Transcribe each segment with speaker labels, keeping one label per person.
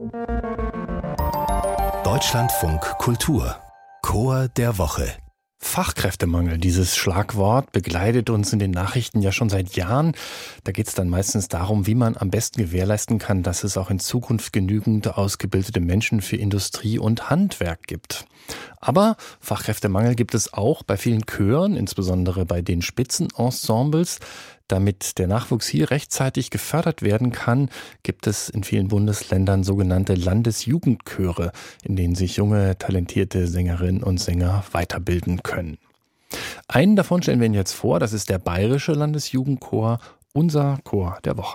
Speaker 1: Deutschlandfunk Kultur Chor der Woche. Fachkräftemangel, dieses Schlagwort, begleitet uns in den Nachrichten ja schon seit Jahren. Da geht es dann meistens darum, wie man am besten gewährleisten kann, dass es auch in Zukunft genügend ausgebildete Menschen für Industrie und Handwerk gibt. Aber Fachkräftemangel gibt es auch bei vielen Chören, insbesondere bei den Spitzenensembles. Damit der Nachwuchs hier rechtzeitig gefördert werden kann, gibt es in vielen Bundesländern sogenannte Landesjugendchöre, in denen sich junge, talentierte Sängerinnen und Sänger weiterbilden können. Einen davon stellen wir Ihnen jetzt vor, das ist der Bayerische Landesjugendchor, unser Chor der Woche.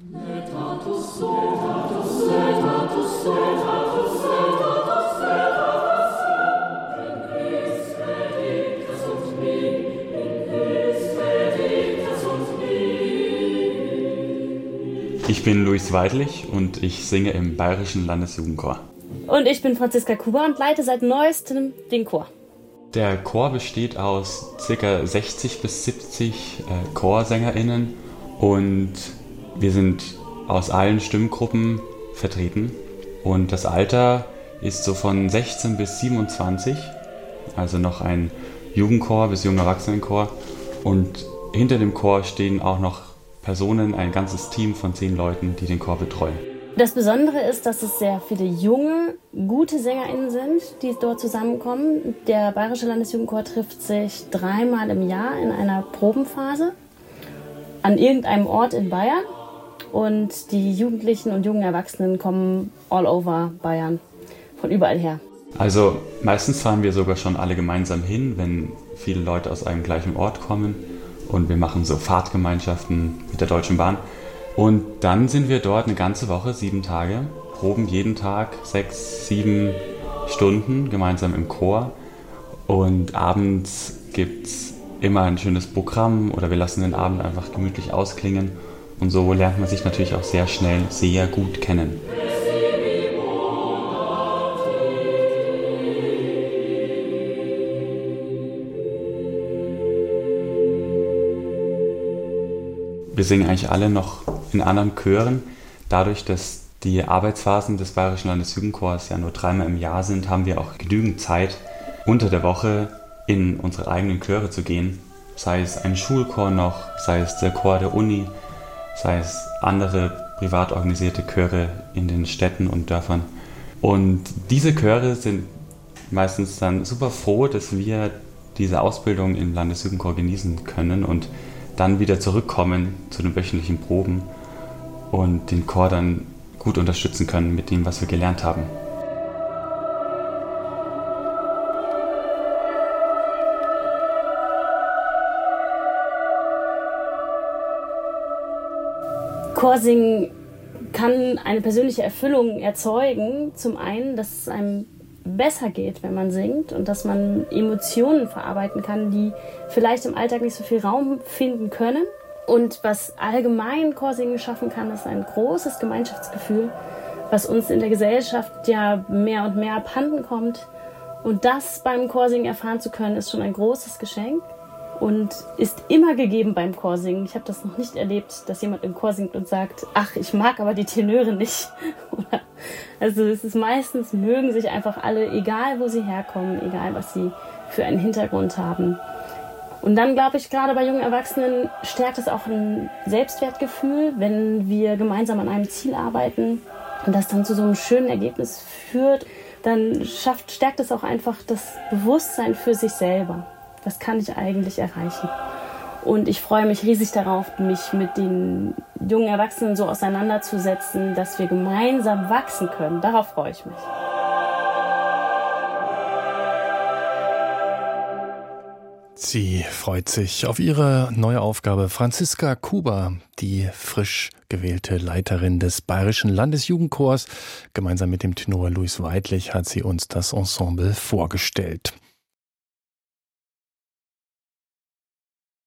Speaker 2: Ich bin Luis Weidlich und ich singe im Bayerischen Landesjugendchor.
Speaker 3: Und ich bin Franziska Kuber und leite seit neuestem den Chor.
Speaker 2: Der Chor besteht aus ca. 60 bis 70 ChorsängerInnen und wir sind aus allen Stimmgruppen vertreten. Und das Alter ist so von 16 bis 27, also noch ein Jugendchor bis junger Erwachsenenchor. Und hinter dem Chor stehen auch noch Personen, ein ganzes Team von 10 Leuten, die den Chor betreuen.
Speaker 3: Das Besondere ist, dass es sehr viele junge, gute SängerInnen sind, die dort zusammenkommen. Der Bayerische Landesjugendchor trifft sich 3-mal im Jahr in einer Probenphase an irgendeinem Ort in Bayern. Und die Jugendlichen und jungen Erwachsenen kommen all over Bayern, von überall her.
Speaker 2: Also meistens fahren wir sogar schon alle gemeinsam hin, wenn viele Leute aus einem gleichen Ort kommen. Und wir machen so Fahrtgemeinschaften mit der Deutschen Bahn. Und dann sind wir dort eine ganze Woche, 7 Tage, proben jeden Tag 6, 7 Stunden gemeinsam im Chor. Und abends gibt es immer ein schönes Programm oder wir lassen den Abend einfach gemütlich ausklingen. Und so lernt man sich natürlich auch sehr schnell sehr gut kennen. Wir singen eigentlich alle noch in anderen Chören. Dadurch, dass die Arbeitsphasen des Bayerischen Landesjugendchors ja nur 3-mal im Jahr sind, haben wir auch genügend Zeit, unter der Woche in unsere eigenen Chöre zu gehen. Sei es ein Schulchor noch, sei es der Chor der Uni, sei es andere privat organisierte Chöre in den Städten und Dörfern. Und diese Chöre sind meistens dann super froh, dass wir diese Ausbildung im Landesjugendchor genießen können und dann wieder zurückkommen zu den wöchentlichen Proben und den Chor dann gut unterstützen können mit dem, was wir gelernt haben.
Speaker 3: Chorsingen kann eine persönliche Erfüllung erzeugen. Zum einen, dass es einem besser geht, wenn man singt und dass man Emotionen verarbeiten kann, die vielleicht im Alltag nicht so viel Raum finden können. Und was allgemein Chorsingen schaffen kann, ist ein großes Gemeinschaftsgefühl, was uns in der Gesellschaft ja mehr und mehr abhanden kommt. Und das beim Chorsingen erfahren zu können, ist schon ein großes Geschenk und ist immer gegeben beim Chorsingen. Ich habe das noch nicht erlebt, dass jemand im Chor singt und sagt, ach, ich mag aber die Tenöre nicht. Also es ist meistens, mögen sich einfach alle, egal wo sie herkommen, egal was sie für einen Hintergrund haben. Und dann glaube ich, gerade bei jungen Erwachsenen stärkt es auch ein Selbstwertgefühl, wenn wir gemeinsam an einem Ziel arbeiten und das dann zu so einem schönen Ergebnis führt, dann stärkt es auch einfach das Bewusstsein für sich selber. Was kann ich eigentlich erreichen? Und ich freue mich riesig darauf, mich mit den jungen Erwachsenen so auseinanderzusetzen, dass wir gemeinsam wachsen können. Darauf freue ich mich.
Speaker 1: Sie freut sich auf ihre neue Aufgabe. Franziska Kuber, die frisch gewählte Leiterin des Bayerischen Landesjugendchors. Gemeinsam mit dem Tenor Luis Weidlich hat sie uns das Ensemble vorgestellt.